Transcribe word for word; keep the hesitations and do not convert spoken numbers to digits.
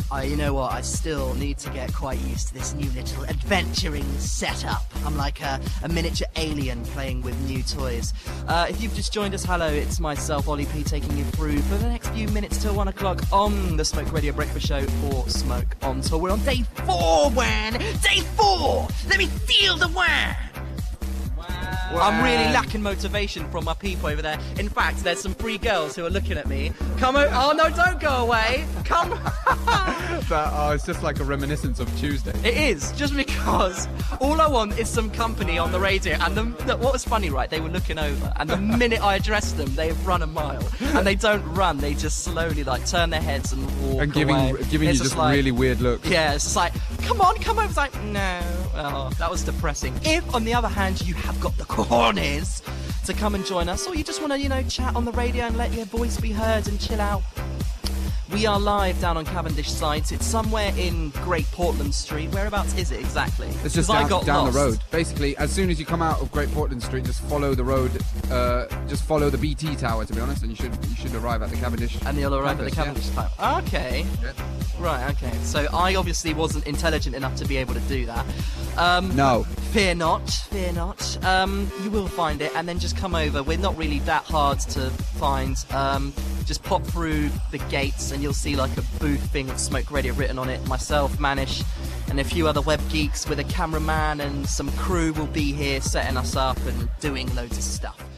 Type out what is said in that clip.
I, you know what, I still need to get quite used to this new little adventuring setup. I'm like a, a miniature alien playing with new toys. Uh, if you've just joined us, hello, it's myself, Ollie P, taking you through for the next few minutes till one o'clock on the Smoke Radio Breakfast Show for Smoke on Tour. We're on day four, Wan! Day four! Let me feel the Wan! I'm really lacking motivation from my people over there. In fact, there's some three girls who are looking at me. Come over. Oh, no, don't go away. Come. That, oh, it's just like a reminiscence of Tuesday. It is, just because all I want is some company on the radio. And the, the, what was funny, right, they were looking over, and the minute I addressed them, they've run a mile. And they don't run, they just slowly, like, turn their heads and walk And giving, away. giving it's you just like, really weird looks. Yeah, it's just like, come on, come over. It's like, no. Oh, that was depressing. If, on the other hand, you have got the cojones to come and join us, or you just want to, you know, chat on the radio and let your voice be heard and chill out, we are live down on Cavendish site. It's somewhere in Great Portland Street. Whereabouts is it exactly? It's just 'Cause down, I got down the lost. road. Basically, as soon as you come out of Great Portland Street, just follow the road. Uh, just follow the B T tower, to be honest, and you should you should arrive at the Cavendish. And you'll arrive at the campus, Cavendish tower. Okay. Yeah. Right, okay. So I obviously wasn't intelligent enough to be able to do that. Um, No. Fear not, fear not. Um, you will find it, and then just come over. We're not really that hard to find. Um, just pop through the gates, and you'll see like a booth thing with Smoke Radio written on it. Myself, Manish, and a few other web geeks with a cameraman and some crew will be here setting us up and doing loads of stuff.